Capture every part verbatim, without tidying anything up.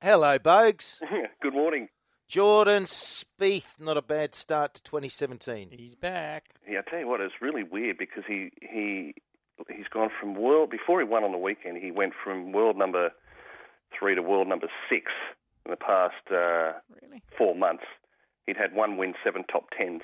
Hello, Bogues. Good morning. Jordan Spieth, not a bad start to twenty seventeen. He's back. Yeah, I tell you what, it's really weird because he he he's gone from world before he won on the weekend. He went from world number three to world number six in the past uh, really? four months. He'd had one win, seven top tens.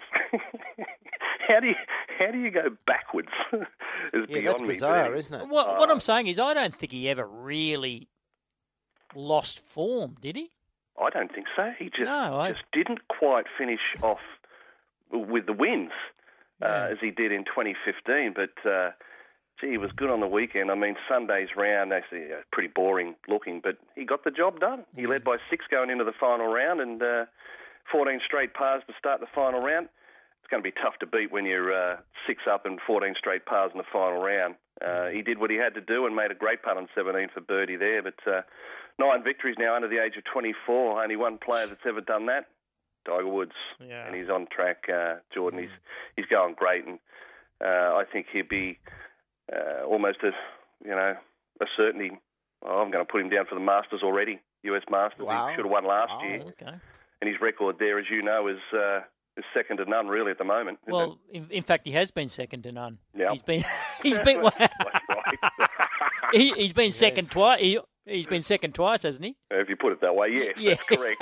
how do you how do you go backwards? It's Yeah, beyond that's me, bizarre, but- isn't it? What, what Uh, I'm saying is I don't think he ever really lost form, did he? I don't think so. He just No, I- just didn't quite finish off with the wins uh, Yeah. as he did in twenty fifteen. But uh, gee, he was good on the weekend. I mean, Sunday's round actually uh, pretty boring looking, but he got the job done. He Mm. led by six going into the final round, and uh, fourteen straight pars to start the final round. It's going to be tough to beat when you're uh, six up and fourteen straight pars in the final round. Uh, he did what he had to do and made a great putt on seventeen for birdie there, but uh, nine victories now under the age of twenty-four. Only one player that's ever done that, Tiger Woods, Yeah. and he's on track. Uh, Jordan, he's he's going great, and uh, I think he'd be uh, almost a you know a certainty. Oh, I'm going to put him down for the Masters already, U S Masters. Wow. He should have won last Wow. year, Okay. and his record there, as you know, is uh, is second to none really at the moment. isn't it? Well, in, in fact, he has been second to none. Yeah. He's been he's been well, That's right. he, he's been second twice. He, he's been second twice, hasn't he? If you put it that way, yes, Yeah. that's correct.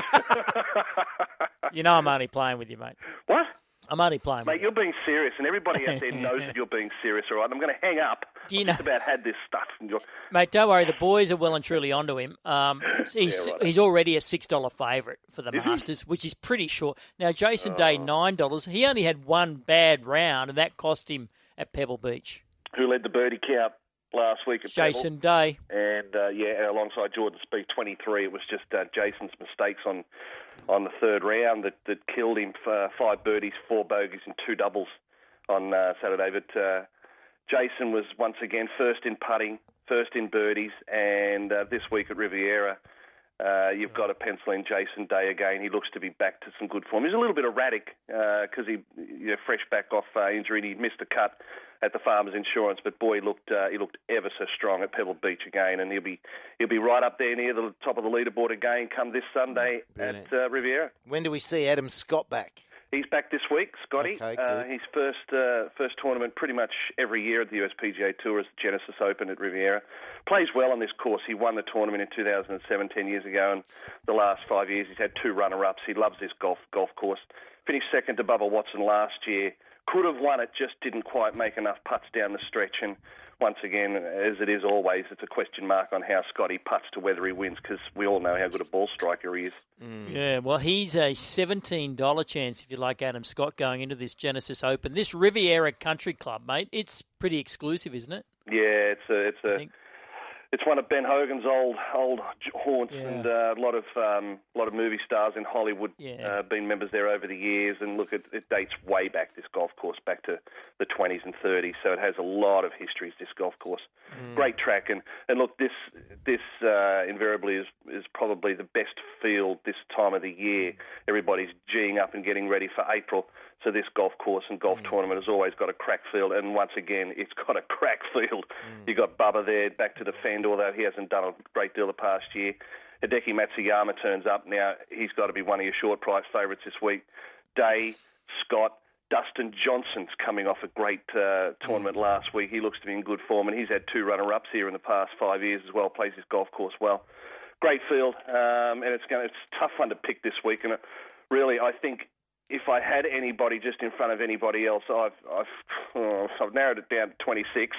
You know, I'm only playing with you, mate. What? I'm only playing Mate, with you. you're being serious, and everybody out there knows that you're being serious, all right? I'm going to hang up. Do you I've know- just about had this stuff. And you're... Mate, don't worry. The boys are well and truly onto him. Um, he's Yeah, right. he's already a six dollar favourite for the Is he? Masters, which is pretty short. Now, Jason Day nine dollars. He only had one bad round, and that cost him at Pebble Beach. Who led the birdie count last week at Jason Day. Pebble? And, uh, yeah, and alongside Jordan Spieth, twenty-three. It was just uh, Jason's mistakes on on the third round that, that killed him. For five birdies, four bogeys, and two doubles on uh, Saturday. But uh, Jason was once again first in putting, first in birdies, and uh, this week at Riviera, uh, you've got to pencil in Jason Day again. He looks to be back to some good form. He's a little bit erratic because he, you know, fresh back off uh, injury, and he missed a cut at the Farmers Insurance. But boy, he looked uh, he looked ever so strong at Pebble Beach again, and he'll be he'll be right up there near the top of the leaderboard again come this Sunday Brilliant. at uh, Riviera. When do we see Adam Scott back? He's back this week, Scotty. Okay, uh, good. his first uh, first tournament pretty much every year at the U S P G A Tour is the Genesis Open at Riviera. Plays well on this course. He won the tournament in two thousand seven, ten years ago, and the last five years he's had two runner-ups. He loves this golf golf course. Finished second to Bubba Watson last year. Could have won it, just didn't quite make enough putts down the stretch. And once again, as it is always, it's a question mark on how Scotty putts to whether he wins, because we all know how good a ball striker he is. Yeah, well, he's a seventeen dollar chance if you like Adam Scott going into this Genesis Open. This Riviera Country Club, mate, it's pretty exclusive, isn't it? Yeah, it's a it's I a think. it's one of Ben Hogan's old old haunts, Yeah. and uh, a lot of um, a lot of movie stars in Hollywood Yeah. uh, been members there over the years. And look, it, it dates way back, this golf course, back to the twenties and thirties. So it has a lot of histories, this golf course. Great track, and, and look, this this uh, invariably is is probably the best field this time of the year. Everybody's geeing up and getting ready for April. So this golf course and golf tournament has always got a crack field, and once again, it's got a crack field. You got Bubba there back to defend, although he hasn't done a great deal the past year. Hideki Matsuyama turns up now. He's got to be one of your short price favourites this week. Day, Scott, Dustin Johnson's coming off a great uh, tournament last week. He looks to be in good form, and he's had two runner-ups here in the past five years as well. Plays his golf course well. Great field, um, and it's going. It's a tough one to pick this week. And it, really, I think if I had anybody just in front of anybody else, I've I've, oh, I've narrowed it down to twenty-six.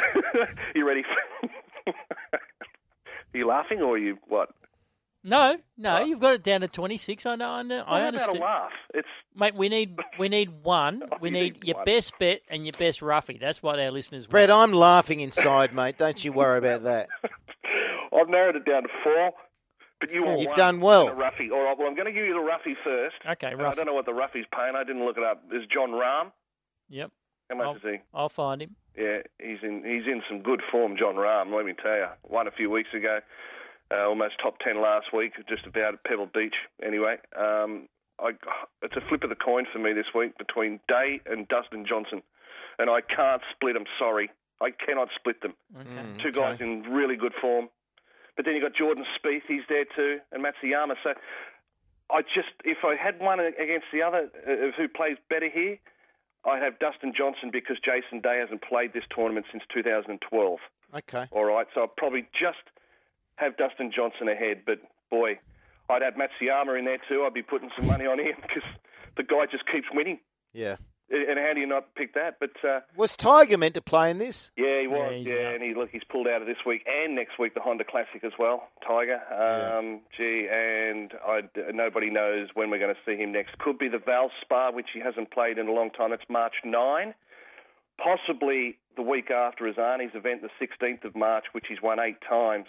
You ready? For... Are you laughing, or are you what? No, no, What? you've got it down to twenty-six. I know, I know, Well, I how about understand. a laugh? It's Mate, we need we need one. Oh, we you need need your one. best bet and your best roughie. That's what our listeners Brett, want. I'm laughing inside, mate. Don't you worry about that. I've narrowed it down to four. But you want You've one done well. and a roughie. All right, well, I'm going to give you the roughie first. Okay, And I roughie. don't know what the roughie's paying. I didn't look it up. Is John Rahm? Yep, How much I'll, is he? I'll find him. Yeah, he's in he's in some good form, John Rahm, let me tell you. Won a few weeks ago, uh, almost top ten last week, just about at Pebble Beach. Anyway, um, I, it's a flip of the coin for me this week between Day and Dustin Johnson, and I can't split them, sorry. I cannot split them. Okay. Two guys in really good form. But then you've got Jordan Spieth, he's there too, and Matsuyama. So I just, if I had one against the other, uh, who plays better here, I'd have Dustin Johnson because Jason Day hasn't played this tournament since two thousand twelve. Okay. All right, so I'd probably just have Dustin Johnson ahead. But, boy, I'd have Matsuyama in there too. I'd be putting some money on him because the guy just keeps winning. Yeah. And how do you not pick that? But uh, was Tiger meant to play in this? Yeah, he was. Yeah, yeah, and he look, he's pulled out of this week and next week the Honda Classic as well. Tiger. Um, yeah. Gee, and I, nobody knows when we're going to see him next. Could be the Valspar, which he hasn't played in a long time. It's March ninth. Possibly the week after Azani's event, the sixteenth of March, which he's won eight times.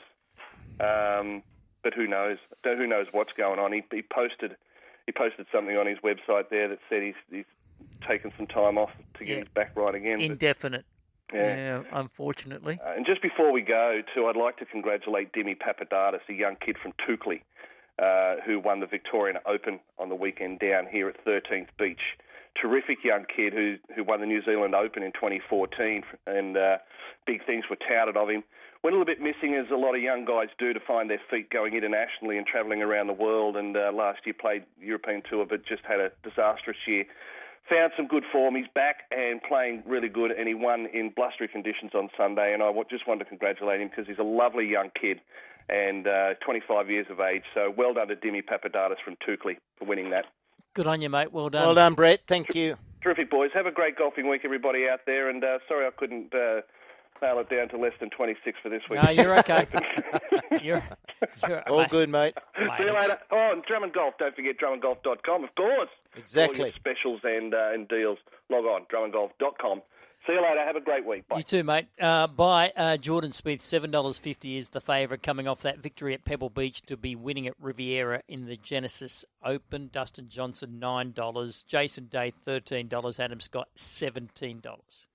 Um, but who knows? Who knows what's going on? He, he posted, he posted something on his website there that said he's. he's taken some time off to get yeah. his back right again. Indefinite. But, yeah. yeah, unfortunately. Uh, and just before we go, too, I'd like to congratulate Dimi Papadakis, a young kid from Toukley, uh, who won the Victorian Open on the weekend down here at thirteenth Beach. Terrific young kid who who won the New Zealand Open in twenty fourteen, and uh, big things were touted of him. Went a little bit missing, as a lot of young guys do, to find their feet going internationally and travelling around the world, and uh, last year played European Tour, but just had a disastrous year. Found some good form. He's back and playing really good, and he won in blustery conditions on Sunday. And I just wanted to congratulate him because he's a lovely young kid and uh, twenty-five years of age. So well done to Dimi Papadakis from Toukley for winning that. Good on you, mate. Well done. Well done, Brett. Thank you. Terrific, boys. Have a great golfing week, everybody out there. And uh, sorry I couldn't uh, nail it down to less than twenty-six for this week. No, you're okay. you're, you're all mate. good, mate. mate See you later. Oh, and Drummond Golf. Don't forget drummond golf dot com, of course. Exactly. All your specials and uh, and deals. Log on, drummond golf dot com. See you later. Have a great week. Bye. You too, mate. Uh, buy uh, Jordan Spieth. seven dollars fifty is the favourite, coming off that victory at Pebble Beach to be winning at Riviera in the Genesis Open. Dustin Johnson, nine dollars. Jason Day, thirteen dollars. Adam Scott, seventeen dollars.